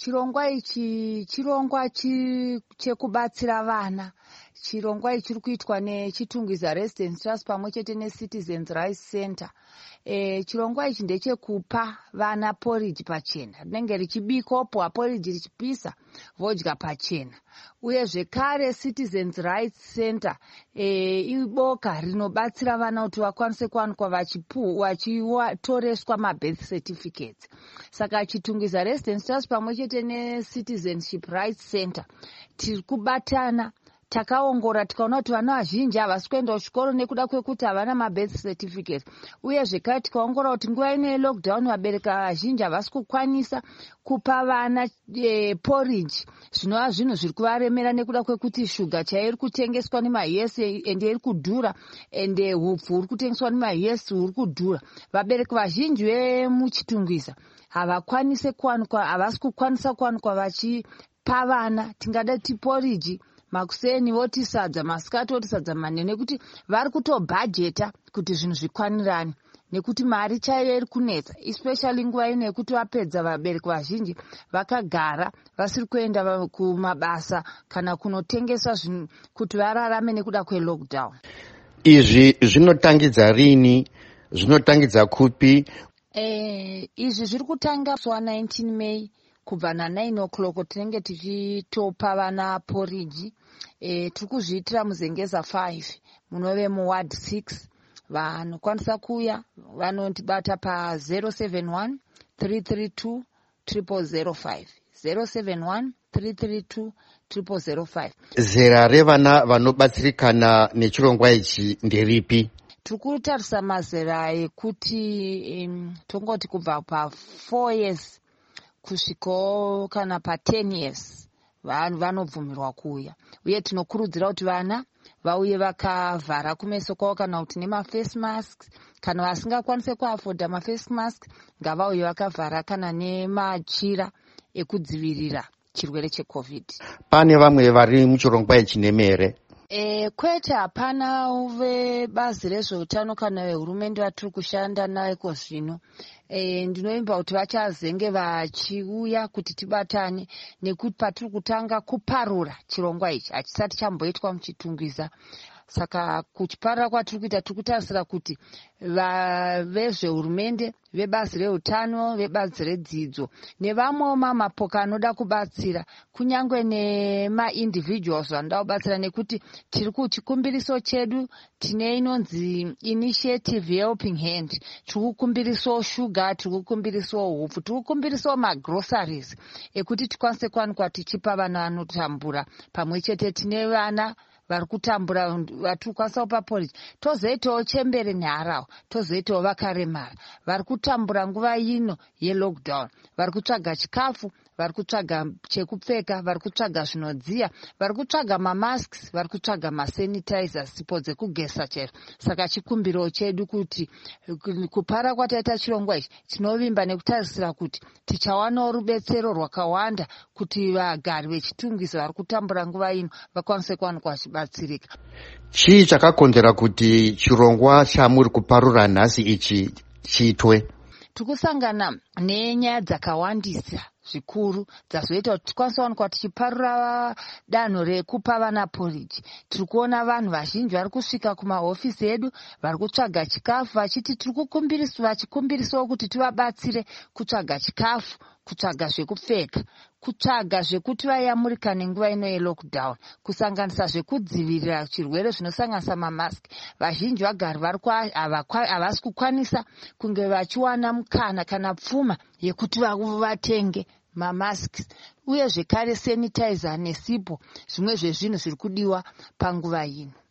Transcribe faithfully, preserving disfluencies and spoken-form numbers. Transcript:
chirongwa ichi chirongwa chi, chekubatsira vana. Chirongwa ichi chiri kuitwa nechitungwiza Residence Trust pamwe chete neCitizens Rights Center. E, chirongwa ichi ndechekupa vana porridge pachena. Rinenge richibikwa porridge richipisa vodya pachena. Uye zvekare Citizens Rights Center e, iboka rinobatsira vana kuti vakwanise kuwanikwa vachipu vachitoreswa mabirth certificates. Saka chitungwiza Residence Trust pamwe chete neCitizenship Rights Center tiri kubatana takaongora tikaona kuti vana vazhinji havasi kuenda kuchikoro nekuda kwekuti havana mabirth certificate. Uye zvekare tikaongora kuti nguva ino yelockdown vabereki vazhinji havasi kukwanisa kupa vana e, porridge zvinova zvinhu zviri kuvaremera nekuda kwekuti shuga chaiyo iri kutengeswa nemaus ende iri kudhura ende hupfu huri kutengeswa nemaus huri kudhura. Vabereki vazhinji vemuchitungwiza havakwanise kuwanikwa havasi kukwanisa kuwanikwa vachipa vana tingada ti porridge makuseni voti sadza masikati voti sadza manene nekuti vari kutobhajeta kuti zvinhu zvikwanirane nekuti mari chaiyo iri kunetsa especially nguva ino yekuti vapedza vabereki vazhinji vakagara vasiri kuenda kumabasa kana kunotengesa zvinhu kuti vararame nekuda kwelockdown. Izvi zvinotangidza rini? Zvinotangidza kupi? Eh, izvi zviri kutanga zuva nineteen May kubva na9 o'clock tinenge tichitopa vana porridge. E, tiri kuzviitira muzengeza five munove muward six. Vanokwanisa kuuya vanotibata pa zero seven one three three two zero zero zero five zero seven one three three two zero zero zero five. Zera revana vanobatsirikana nechirongwa ichi nderipi? Tiri kutarisa mazera ekuti um, tongoti kubva pa four years kusvikawo kana pa ten years vanhu vanobvumirwa kuuya. Uye tinokurudzira kuti vana vauye vakavhara kumeso kwavo kana kuti nemaface masks. Kana vasingakwanise kuafodha maface mask ngavauye vakavhara kana nemachira ekudzivirira chirwere checovid. Pane vamwe vari muchirongwa ichi nemere? E, kwete hapana vebazi rezveutano kana vehurumende vatiri kushanda naiko zvino. E, ndinoimba kuti vachazenge vachiuya kuti tibatane nekuti patiri kutanga kuparura chirongwa ichi hachisati chamboitwa muchitungwiza. Saka kuchiparira kwatiri kuita tiri kutarisira kuti vezvehurumende, vebazi reutano, vebazi redzidzo nevamwewo mamapoka anoda kubatsira kunyange nemaindividuals vanoda kubatsira nekuti tiri kuchikumbiriso chedu tine inonzi initiative helping hand. Tiri kukumbiriso shuga, tiri kukumbiriso hupfu, tiri kukumbiriso magroceries ekuti tikwanise kuwanikwa tichipa vana vanotambura. Pamwe chete tine vana vari kutambura vatiri kukwanisa kupa porridge. Tozoitawo chembere neharahwa, tozoitawo vakaremara vari kutambura nguva ino yelockdown. Vari kutsvaga chikafu, vari kutsvaga chekupfeka, vari kutsvaga zvinodziya, vari kutsvaga mamasks, vari kutsvaga masanitizers, sipo dzekugesa chero. Saka chikumbiro chedu kuti kupara kwataita chirongwa ichi tinovimba nekutarisira kuti tichawanawo rubetsero rwakawanda kuti vagari vechitungwiza vari kutambura nguva ino vakwanise kuwanikwa vachibatsirika. Chii chakakonzera kuti chirongwa chamuri kuparura nhasi ichi chiitwe? Tikusangana nenyaya dzakawandisa zvikuru dzazoita kuti tikwanise kuwanikwa tichiparura danho rekupa vana porridge. Tiri kuona vanhu vazhinji vari kusvika kumahofisi edu vari kutsvaga chikafu vachiti tiri kukumbirisa vachikumbirisawo kuti tivabatsire kutsvaga chikafu, kutsvaga zvekupfeka, kutsvaga zvekuti vayamurikane nguva ino yelockdown, kusanganisa zvekudzivirira chirwere zvinosanganisa mamask. Vazhinji vagari vari havasi kukwanisa kunge vachiwana mukana kana pfuma yekuti vatenge mamasks. Uye zvekare sanitizer nesipo zvimwe zvezvinhu zviri kudiwa panguva ino.